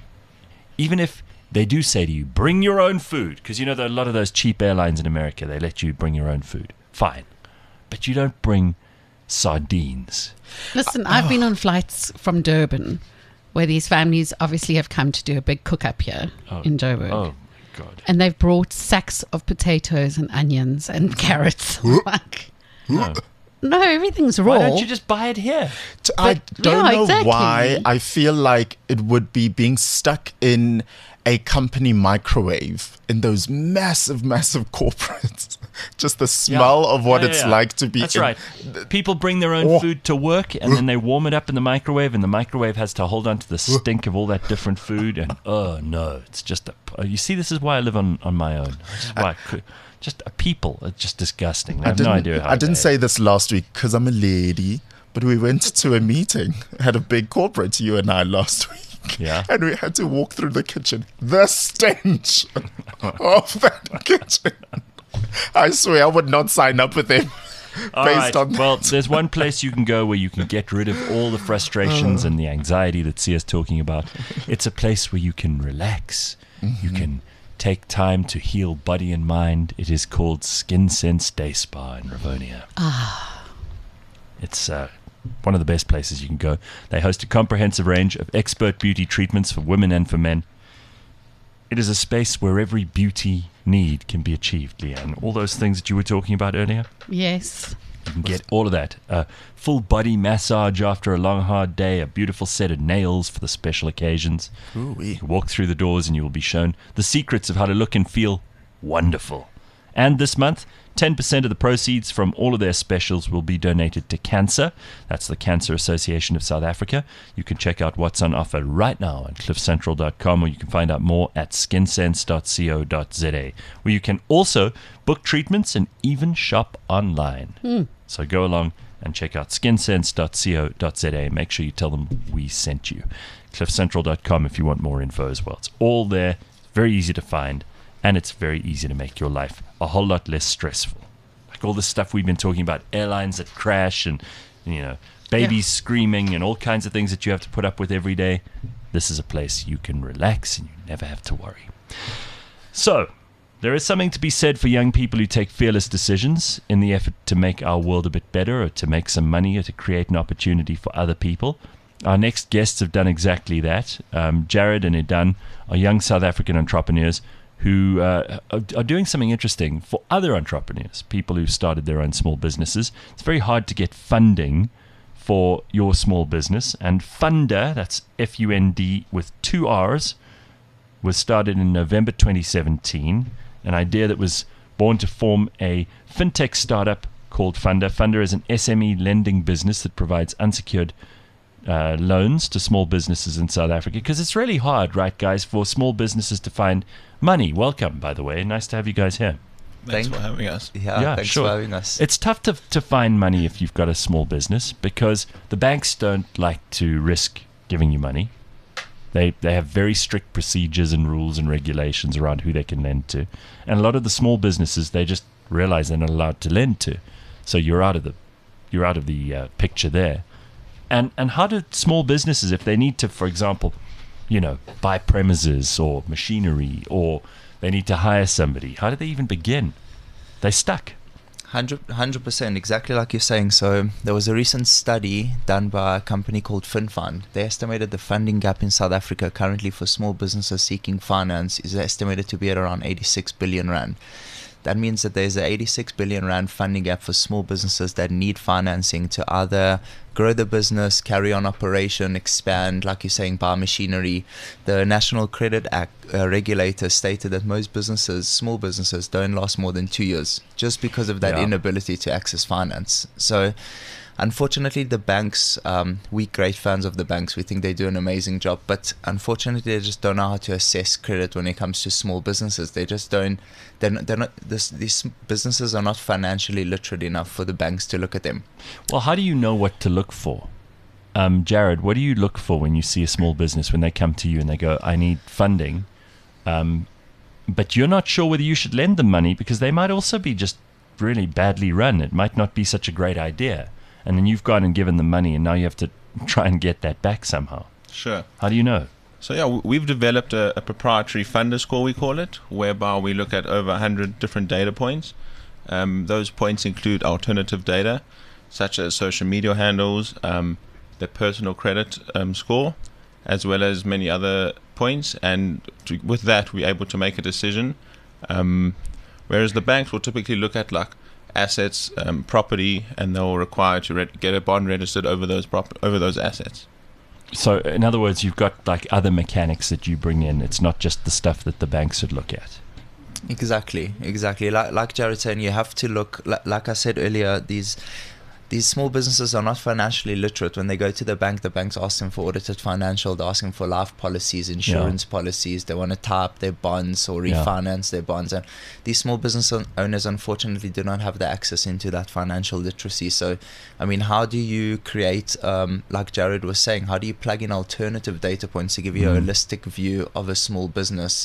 even if they do say to you, bring your own food, because you know there are a lot of those cheap airlines in America, they let you bring your own food. Fine. But you don't bring sardines. Listen, I've been on flights from Durban where these families obviously have come to do a big cook-up here in Joburg. Oh, God. And they've brought sacks of potatoes and onions and carrots. Like, No. no, everything's raw. Why don't you just buy it here? T- I But- don't yeah, know exactly. why I feel like it would be being stuck in a company microwave in those massive, massive corporates. Just the smell of what Yeah, it's yeah, yeah. like to be That's in. right. People bring their own Oh. food to work and then they warm it up in the microwave and the microwave has to hold on to the stink of all that different food and oh no, it's just a uh, you see this is why I live on, on my own. This is why I could, just a people are just disgusting. I, I have didn't, no idea how I didn't they- say this last week because I'm a lady, but we went to a meeting at a big corporate, you and I, last week. Yeah. And we had to walk through the kitchen. The stench of that kitchen. I swear I would not sign up with them All based right. on that. Well, there's one place you can go where you can get rid of all the frustrations and the anxiety that Sia's talking about. It's a place where you can relax. You can take time to heal body and mind. It is called Skin Sense Day Spa in Rivonia. Ah. It's uh, one of the best places you can go. They host a comprehensive range of expert beauty treatments for women and for men. It is a space where every beauty need can be achieved, Leanne. All those things that you were talking about earlier. Yes. You can get all of that. A full body massage after a long, hard day, a beautiful set of nails for the special occasions. Ooh-wee. You walk through the doors and you will be shown the secrets of how to look and feel wonderful. And this month, ten percent of the proceeds from all of their specials will be donated to cancer. That's the Cancer Association of South Africa. You can check out what's on offer right now at cliff central dot com, or you can find out more at skin sense dot co dot za, where you can also book treatments and even shop online. So go along and check out skin sense dot co dot za. Make sure you tell them we sent you. cliff central dot com if you want more info as well. It's all there, very easy to find, and it's very easy to make your life a whole lot less stressful. I all the stuff we've been talking about, airlines that crash and, you know, babies yeah. screaming and all kinds of things that you have to put up with every day. This is a place you can relax and you never have to worry. So, there is something to be said for young people who take fearless decisions in the effort to make our world a bit better, or to make some money, or to create an opportunity for other people. Our next guests have done exactly that. Um, Jared and Edan are young South African entrepreneurs who uh, are, are doing something interesting for other entrepreneurs, people who've started their own small businesses. It's very hard to get funding for your small business, and Funder, that's F U N D with two R's, was started in November twenty seventeen, an idea that was born to form a fintech startup called Funder. Funder is an S M E lending business that provides unsecured uh, loans to small businesses in South Africa, because it's really hard, right, guys, for small businesses to find money. Welcome, by the way. Nice to have you guys here. Thanks Thank, for having us. Yeah, yeah thanks sure. for having us. It's tough to to find money if you've got a small business, because the banks don't like to risk giving you money. They they have very strict procedures and rules and regulations around who they can lend to. And a lot of the small businesses, they just realize they're not allowed to lend to. So you're out of the you're out of the uh, picture there. And and how do small businesses, if they need to, for example, you know, buy premises or machinery, or they need to hire somebody, how do they even begin? They're stuck. one hundred percent, exactly like you're saying. So there was a recent study done by a company called FinFund. They estimated the funding gap in South Africa currently for small businesses seeking finance is estimated to be at around eighty-six billion rand. That means that there's an eighty-six billion rand funding gap for small businesses that need financing to either grow the business, carry on operation, expand, like you're saying, buy machinery. The National Credit Act uh, regulator stated that most businesses, small businesses, don't last more than two years just because of that Yeah. inability to access finance. So unfortunately, the banks, um, we're great fans of the banks. We think they do an amazing job. But unfortunately, they just don't know how to assess credit when it comes to small businesses. They just don't, they're not, they're not this, these businesses are not financially literate enough for the banks to look at them. Well, how do you know what to look for? Um, Jared, what do you look for when you see a small business, when they come to you and they go, I need funding, um, but you're not sure whether you should lend them money because they might also be just really badly run. It might not be such a great idea. And then you've gone and given them money, and now you have to try and get that back somehow. Sure. How do you know? So yeah, w- we've developed a, a proprietary funder score, we call it, whereby we look at over one hundred different data points. Um, those points include alternative data, such as social media handles, um, their personal credit um, score, as well as many other points. And to, with that, we're able to make a decision. Um, whereas the banks will typically look at like assets, um, property, and they'll require to re- get a bond registered over those prop- over those assets. So, in other words, you've got like other mechanics that you bring in. It's not just the stuff that the banks would look at. Exactly, exactly. Like, like Jared said, you have to look, like, like I said earlier, these these small businesses are not financially literate. When they go to the bank, the banks ask them for audited financial, they're asking for life policies, insurance yeah. policies, they want to tie up their bonds or refinance yeah. their bonds. And these small business owners, unfortunately, do not have the access into that financial literacy. So, I mean, how do you create, um, like Jared was saying, how do you plug in alternative data points to give you mm. a holistic view of a small business?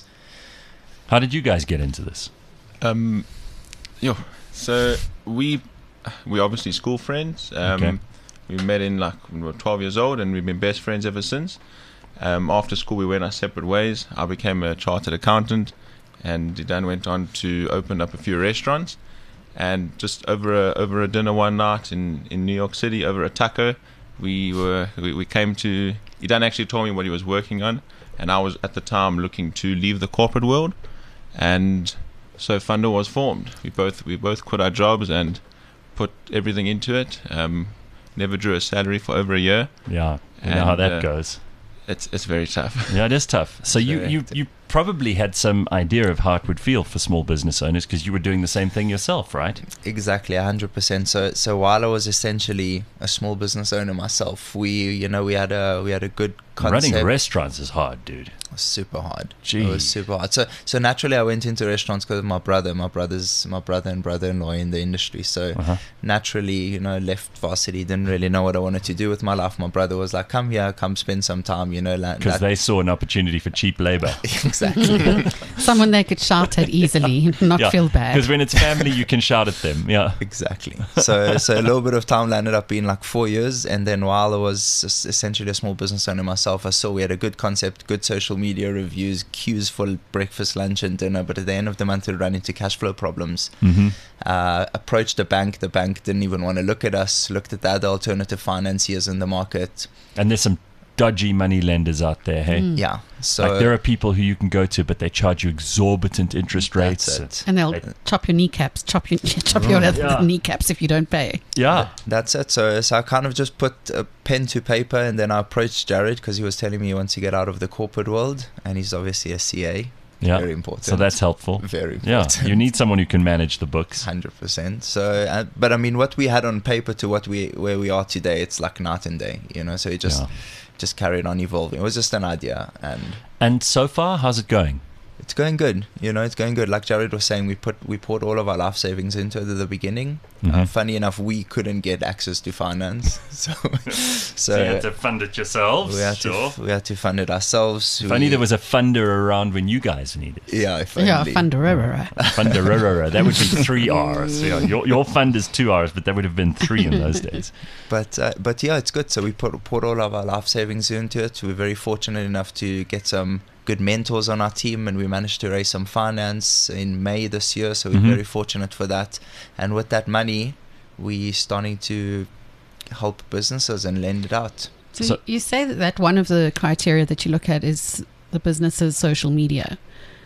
How did you guys get into this? Um, yo, so we we obviously school friends. Um, okay. We met in like when we were twelve years old, and we've been best friends ever since. Um, after school, we went our separate ways. I became a chartered accountant, and Dan went on to open up a few restaurants. And just over a over a dinner one night in, in New York City, over a taco, we were we, we came to. Dan actually told me what he was working on, and I was at the time looking to leave the corporate world, and so Funder was formed. We both we both quit our jobs and put everything into it. Um, never drew a salary for over a year. Yeah, you and, know how that uh, goes. It's it's very tough. Yeah, it is tough. So It's you, very you, hectic. you probably had some idea of how it would feel for small business owners because you were doing the same thing yourself, right? Exactly, one hundred percent. So, so while I was essentially a small business owner myself, we, you know, we had a we had a good concept. Running restaurants is hard, dude. was super hard. Jeez. It was super hard. So so naturally, I went into restaurants because of my brother. My brother's my brother and brother-in-law in the industry. So Uh-huh. naturally, you know, left varsity. Didn't really know what I wanted to do with my life. My brother was like, "Come here, come spend some time." You know, like Because they saw an opportunity for cheap labor. exactly. Someone they could shout at easily, not feel bad. Because when it's family, you can shout at them. Yeah. Exactly. So, so a little bit of time ended up being like four years, and then while I was es- essentially a small business owner myself, I saw we had a good concept, good social media reviews, queues for breakfast, lunch, and dinner. But at the end of the month, we ran into cash flow problems. Mm-hmm. Uh, approached the bank. The bank didn't even want to look at us. Looked at the other alternative financiers in the market. And there's some dodgy money lenders out there, hey? Mm. Yeah. So Like there are people who you can go to, but they charge you exorbitant interest rates. that's it. And they'll They- chop your kneecaps, chop your chop your Oh, yeah. kneecaps if you don't pay. Yeah. That's it. So, so I kind of just put a pen to paper, and then I approached Jared because he was telling me he wants to get out of the corporate world, and he's obviously a C A. Yeah. Very important. So that's helpful. very Yeah. important. You need someone who can manage the books. Hundred percent. So, uh, but I mean, what we had on paper to what we where we are today, it's like night and day. You know. So it just Yeah. just carried on evolving. It was just an idea, and And so far, how's it going? it's going good. You know, it's going good. Like Jared was saying, we put we poured all of our life savings into it at the beginning. Uh, Mhm. funny enough, we couldn't get access to finance, so so, you had to fund it yourselves. we had sure. to we had to fund it ourselves. If we, only there was a funder around when you guys needed. yeah, if Yeah, only. Funderera. Funder, that would be three R's. Yeah, your, your fund is two R's, but that would have been three in those days. But uh, but yeah, it's good. So we put poured all of our life savings into it. We were very fortunate enough to get some good mentors on our team, and we managed to raise some finance in May this year. So we're Mhm. very fortunate for that. And with that money, we starting to help businesses and lend it out. So, So- you say that, that one of the criteria that you look at is the business's social media.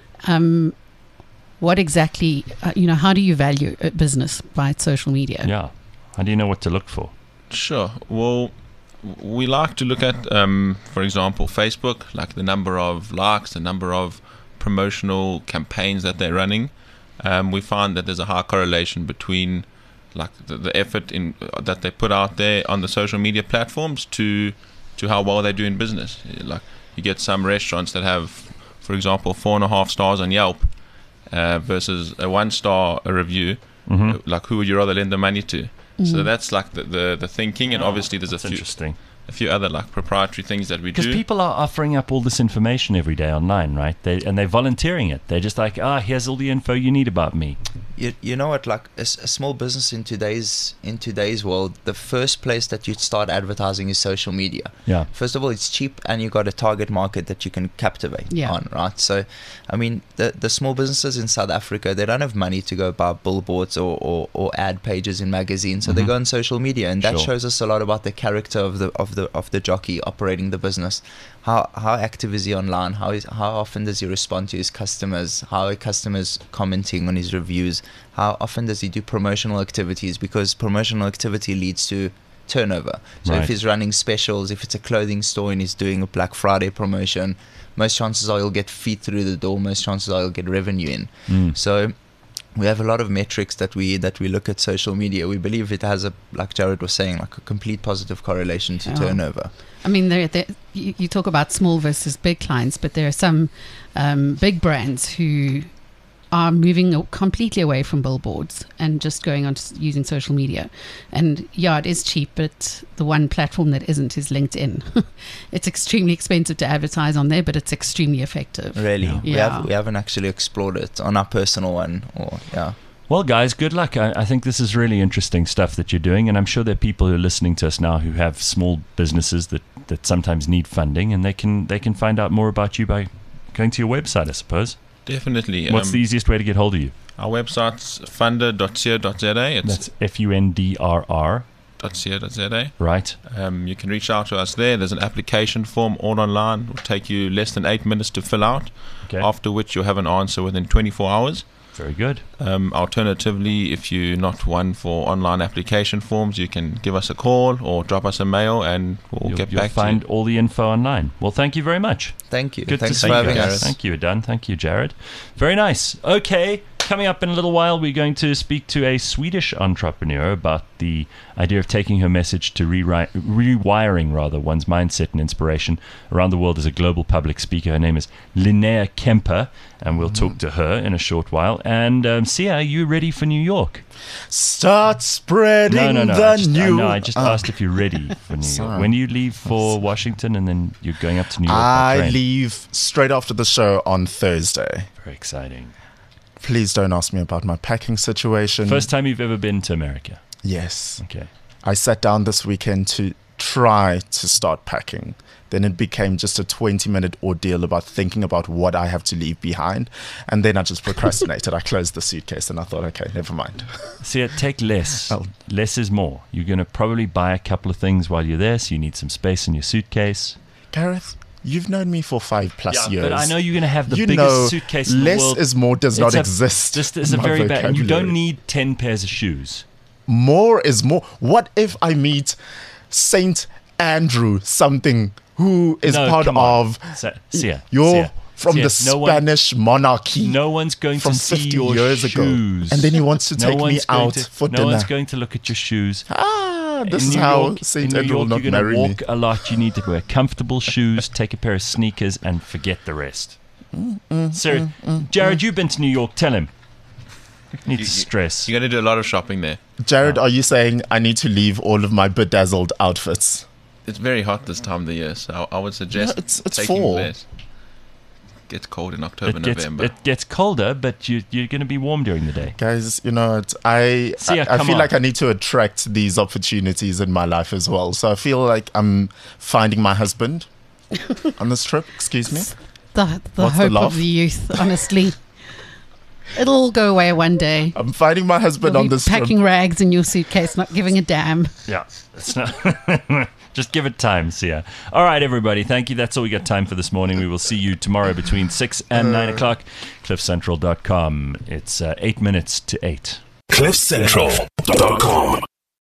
Um, what exactly, uh, you know, how do you value a business by its social media? Yeah. How do you know what to look for? Sure. Well, w- we like to look at, um, for example, Facebook, like the number of likes, the number of promotional campaigns that they're running. Um, we find that there's a high correlation between like the, the effort in uh, that they put out there on the social media platforms to to how well they do in business. Like you get some restaurants that have, for example, four and a half stars on Yelp uh, versus a one star review. Mm-hmm. Uh, Like who would you rather lend the money to? So that's like the, the, the thinking, and Oh, obviously there's a that's few interesting. a few other like proprietary things that we Because do. people are offering up all this information every day online, right? They and they're volunteering it. They're just like, ah, here's all the info you need about me. You, you know what, like a, s- a small business in today's in today's world, the first place that you'd start advertising is social media. Yeah. First of all, it's cheap, and you got a target market that you can captivate Yeah. on, right? So, I mean, the the small businesses in South Africa, they don't have money to go buy billboards or, or, or ad pages in magazines, so they Mhm. go on social media, and that Sure. shows us a lot about the character of the of the of the jockey operating the business. How how active is he online? How is how often does he respond to his customers? How are customers commenting on his reviews? How often does he do promotional activities? Because promotional activity leads to turnover. So Right. if he's running specials, if it's a clothing store and he's doing a Black Friday promotion, most chances are he'll get feet through the door. Most chances are he'll get revenue in. Mm. So we have a lot of metrics that we that we look at social media. We believe it has a, like Jared was saying, like a complete positive correlation to Oh. turnover. I mean, there, there, you, you talk about small versus big clients, but there are some um, big brands who are moving a- completely away from billboards and just going on to s- using social media. And yeah, it is cheap, but the one platform that isn't is LinkedIn. It's extremely expensive to advertise on there, but it's extremely effective. Really, Yeah. we Yeah. have we haven't actually explored it on our personal one. Or yeah, Well, guys, good luck. I, I think this is really interesting stuff that you're doing, and I'm sure there are people who are listening to us now who have small businesses that, that sometimes need funding, and they can they can find out more about you by going to your website, I suppose. Definitely. What's um, the easiest way to get hold of you? Our website's funder dot co dot za. It's That's F U N D R R, .co.za. right? Um, you can reach out to us there. There's an application form all online. It will take you less than eight minutes to fill out, Okay. after which you'll have an answer within twenty-four hours. Very good. Um, alternatively, if you're not one for online application forms, you can give us a call or drop us a mail, and we'll you'll get you'll back find to you. all the info online. Well, thank you very much. thank you. Good Thanks to see for you having guys. us. Thank you, Adan. Thank you, Jared. Very nice. Okay, Coming up in a little while, we're going to speak to a Swedish entrepreneur about the idea of taking her message to rewrite, rewiring rather one's mindset and inspiration around the world as a global public speaker. Her name is Linnea Kemper, and we'll talk to her in a short while. And um, Sia, are you ready for New York? Start spreading No, no, no. the I just, new. uh, no, I just Ah. asked if you're ready for New York. Sorry. When do you leave for Washington, and then you're going up to New York by I train? leave straight after the show on Thursday. Very exciting. Please don't ask me about my packing situation. First time you've ever been to America. Yes. Okay. I sat down this weekend to try to start packing. Then it became just a twenty minute ordeal about thinking about what I have to leave behind. And then I just procrastinated. I closed the suitcase and I thought, okay, never mind. See, take less. Oh. Less is more. You're going to probably buy a couple of things while you're there, so you need some space in your suitcase. Gareth, you've known me for five plus years. But I know you're going to have the you biggest know, suitcase in less the world. is more does It's not a- exist. This is a in my very bad, and you don't vocabulary. need ten pairs of shoes. More is more. What if I meet Saint Andrew something who is No, part come on. of Sa- Sia, you're Sia, from Sia, the no one- Spanish monarchy No one's going from to see fifty your years shoes. ago, and then he wants to No take me one's going out to- for no dinner. one's going to look at your shoes. Ah, this In is New how York- Saint in New Andrew will York, not you're going marry to me. walk a lot. You need to wear comfortable shoes, take a pair of sneakers, and forget the rest. Sir, Jared, you've been to New York. Tell him. Need You- to you- stress. You're going to do a lot of shopping there. Jared, are you saying I need to leave all of my bedazzled outfits? It's very hot this time of the year, so I, I would suggest No, it's- it's taking fall. less. It gets cold in October, It gets, November. it gets colder, but you, you're going to be warm during the day. Guys, you know, what, I Sia, I, I come feel on. like I need to attract these opportunities in my life as well. So I feel like I'm finding my husband on this trip. Excuse me. The, the What's the hope laugh? of the youth, honestly. It'll all go away one day. I'm finding my husband You'll on be this packing trip. rags in your suitcase, not giving a damn. Yeah. It's not just give it time, Sia. All right, everybody. Thank you. That's all we got time for this morning. We will see you tomorrow between six and nine o'clock. cliff central dot com. It's uh, eight minutes to eight. cliff central dot com